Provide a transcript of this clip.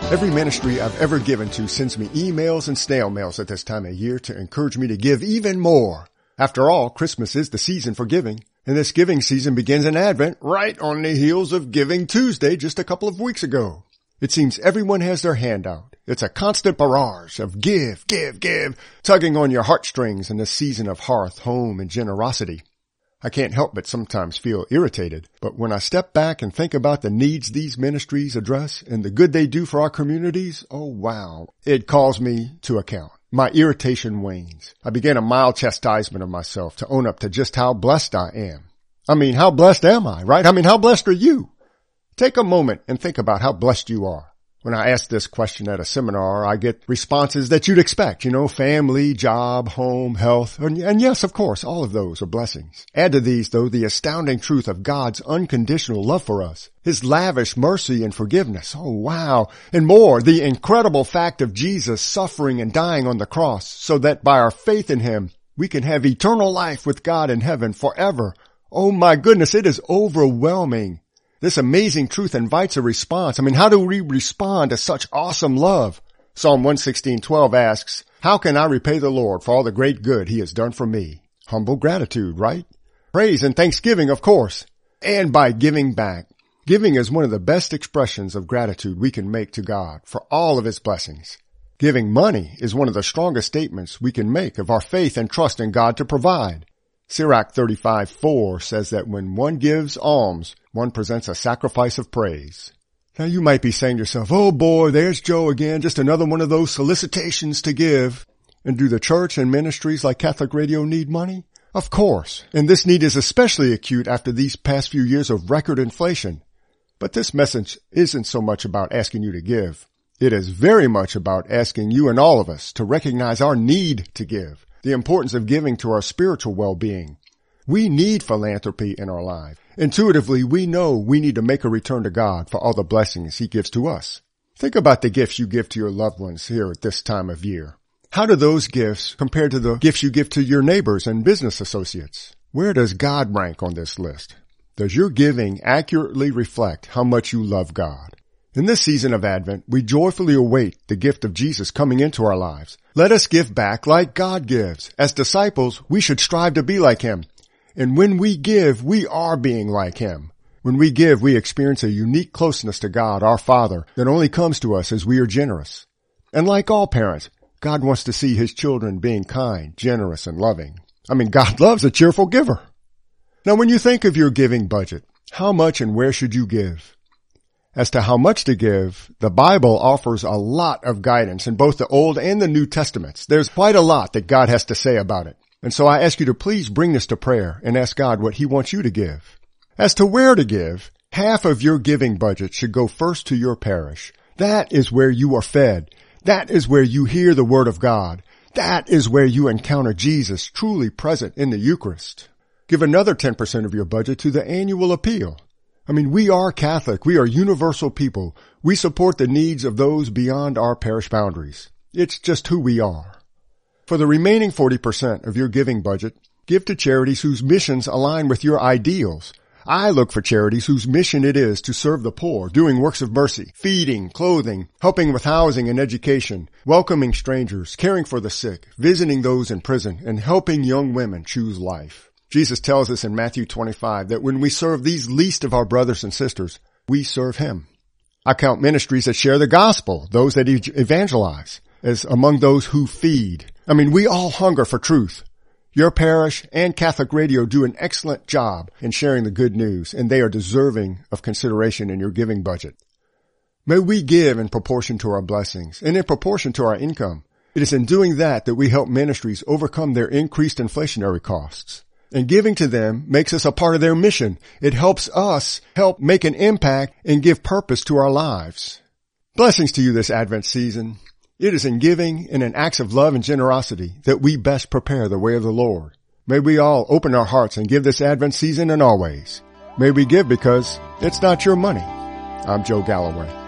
Every ministry I've ever given to sends me emails and snail mails at this time of year to encourage me to give even more. After all, Christmas is the season for giving, and this giving season begins in Advent right on the heels of Giving Tuesday just a couple of weeks ago. It seems everyone has their hand out. It's a constant barrage of give, tugging on your heartstrings in this season of hearth, home, and generosity. I can't help but sometimes feel irritated, but when I step back and think about the needs these ministries address and the good they do for our communities, oh wow, it calls me to account. My irritation wanes. I begin a mild chastisement of myself to own up to just how blessed I am. I mean, how blessed am I, right? I mean, how blessed are you? Take a moment and think about how blessed you are. When I ask this question at a seminar, I get responses that you'd expect, family, job, home, health, and yes, of course, all of those are blessings. Add to these, though, the astounding truth of God's unconditional love for us, His lavish mercy and forgiveness, oh wow, and more, the incredible fact of Jesus suffering and dying on the cross so that by our faith in Him, we can have eternal life with God in heaven forever. Oh my goodness, it is overwhelming. This amazing truth invites a response. I mean, how do we respond to such awesome love? Psalm 116:12 asks, how can I repay the Lord for all the great good He has done for me? Humble gratitude, right? Praise and thanksgiving, of course. And by giving back. Giving is one of the best expressions of gratitude we can make to God for all of His blessings. Giving money is one of the strongest statements we can make of our faith and trust in God to provide. Sirach 35:4 says that when one gives alms, one presents a sacrifice of praise. Now you might be saying to yourself, oh boy, there's Joe again, just another one of those solicitations to give. And do the church and ministries like Catholic Radio need money? Of course, and this need is especially acute after these past few years of record inflation. But this message isn't so much about asking you to give. It is very much about asking you and all of us to recognize our need to give. The importance of giving to our spiritual well-being. We need philanthropy in our life. Intuitively, we know we need to make a return to God for all the blessings He gives to us. Think about the gifts you give to your loved ones here at this time of year. How do those gifts compare to the gifts you give to your neighbors and business associates? Where does God rank on this list? Does your giving accurately reflect how much you love God? In this season of Advent, we joyfully await the gift of Jesus coming into our lives. Let us give back like God gives. As disciples, we should strive to be like Him. And when we give, we are being like Him. When we give, we experience a unique closeness to God, our Father, that only comes to us as we are generous. And like all parents, God wants to see His children being kind, generous, and loving. I mean, God loves a cheerful giver. Now, when you think of your giving budget, how much and where should you give? As to how much to give, the Bible offers a lot of guidance in both the Old and the New Testaments. There's quite a lot that God has to say about it. And so I ask you to please bring this to prayer and ask God what He wants you to give. As to where to give, half of your giving budget should go first to your parish. That is where you are fed. That is where you hear the Word of God. That is where you encounter Jesus truly present in the Eucharist. Give another 10% of your budget to the annual appeal. I mean, we are Catholic. We are universal people. We support the needs of those beyond our parish boundaries. It's just who we are. For the remaining 40% of your giving budget, give to charities whose missions align with your ideals. I look for charities whose mission it is to serve the poor, doing works of mercy, feeding, clothing, helping with housing and education, welcoming strangers, caring for the sick, visiting those in prison, and helping young women choose life. Jesus tells us in Matthew 25 that when we serve these least of our brothers and sisters, we serve Him. I count ministries that share the gospel, those that evangelize, as among those who feed. I mean, we all hunger for truth. Your parish and Catholic Radio do an excellent job in sharing the good news, and they are deserving of consideration in your giving budget. May we give in proportion to our blessings and in proportion to our income. It is in doing that we help ministries overcome their increased inflationary costs. And giving to them makes us a part of their mission. It helps us help make an impact and give purpose to our lives. Blessings to you this Advent season. It is in giving and in acts of love and generosity that we best prepare the way of the Lord. May we all open our hearts and give this Advent season and always. May we give because it's not your money. I'm Joe Galloway.